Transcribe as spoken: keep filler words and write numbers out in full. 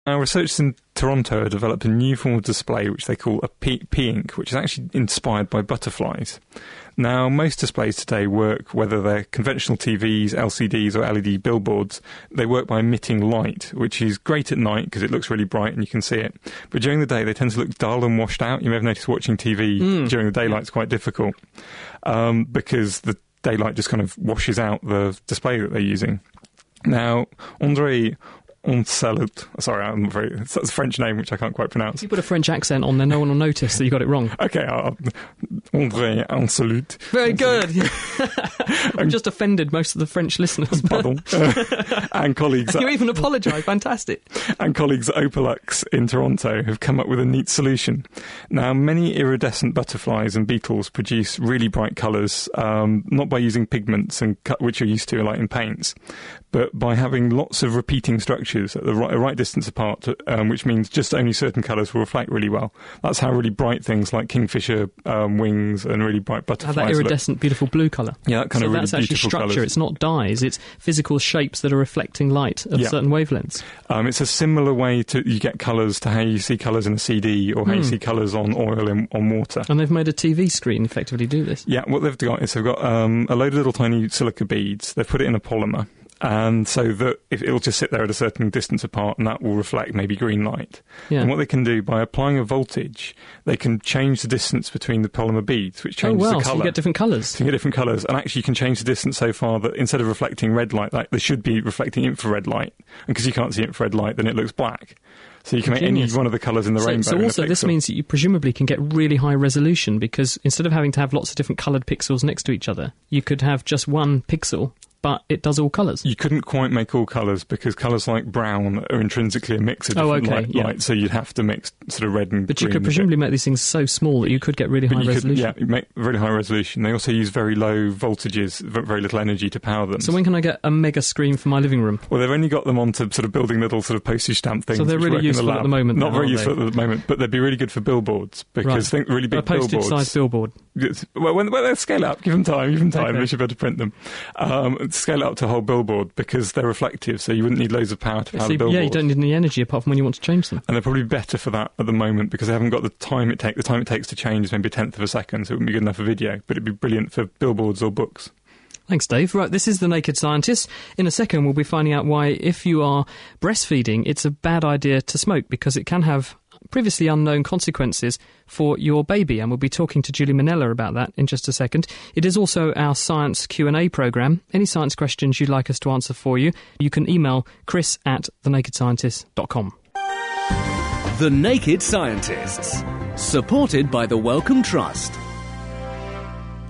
Our researchers in Toronto have developed a new form of display which they call a P- P-Ink, which is actually inspired by butterflies. Now, most displays today work, whether they're conventional T Vs, L C Ds or L E D billboards, they work by emitting light, which is great at night because it looks really bright and you can see it. But during the day, they tend to look dull and washed out. You may have noticed watching T V mm. during the daylight is quite difficult um, because the daylight just kind of washes out the display that they're using. Now, André Ancelut, sorry, I'm very, that's a French name which I can't quite pronounce. If you put a French accent on there, no one will notice that you got it wrong. Okay, uh, André Ancelut. Very good. I've just offended most of the French listeners. Pardon. And colleagues. You even apologise, fantastic. And colleagues at Opalux in Toronto have come up with a neat solution. Now, many iridescent butterflies and beetles produce really bright colours, um, not by using pigments, and which you're used to, like in paints, but by having lots of repeating structures at the right, right distance apart, um, which means just only certain colours will reflect really well. That's how really bright things like kingfisher um, wings and really bright butterflies Have that iridescent, look. beautiful blue colour. Yeah, that kind so of really that's actually beautiful structure. colours. It's not dyes. It's physical shapes that are reflecting light of yeah. certain wavelengths. Um, it's a similar way to you get colours to how you see colours in a C D or how mm. you see colours on oil in, on water. And they've made a T V screen effectively do this. Yeah, what they've got is they've got um, a load of little tiny silica beads. They've put it in a polymer. And so that if it'll just sit there at a certain distance apart and that will reflect maybe green light. Yeah. And what they can do, by applying a voltage, they can change the distance between the polymer beads, which changes oh, wow, the colour. So you get different colours. So you get different colours. And actually you can change the distance so far that instead of reflecting red light, like they should be reflecting infrared light. And because you can't see infrared light, then it looks black. So you can make Genius. any one of the colours in the so, rainbow. So also in a this means that you presumably can get really high resolution because instead of having to have lots of different coloured pixels next to each other, you could have just one pixel, but it does all colours. You couldn't quite make all colours because colours like brown are intrinsically a mix of oh, different okay, light, yeah. light, so you'd have to mix sort of red and But green. you could presumably make these things so small that you could get really but high you resolution. Could, yeah, you make really high resolution. They also use very low voltages, very little energy to power them. So when can I get a mega screen for my living room? Well, they've only got them onto sort of building little sort of postage stamp things. So they're really useful at the moment. Not then, very aren't useful they? at the moment, but they'd be really good for billboards because right. think really big a postage billboards. sized billboard. Well, when, when they scale up, give them time, give them time. Okay. They should be able to print them. Um, scale it up to a whole billboard because they're reflective, so you wouldn't need loads of power to power so, the billboard. Yeah, you don't need any energy apart from when you want to change them. And they're probably better for that at the moment because they haven't got the time it takes. The time it takes to change is maybe a tenth of a second, so it wouldn't be good enough for video, but it'd be brilliant for billboards or books. Thanks, Dave. Right, this is The Naked Scientist. In a second, we'll be finding out why, if you are breastfeeding, it's a bad idea to smoke because it can have previously unknown consequences for your baby, and we'll be talking to Julie Manella about that in just a second. It is also our science Q and A programme. Any science questions you'd like us to answer for you, you can email chris at the naked scientist dot com. The Naked Scientists, supported by the Wellcome Trust.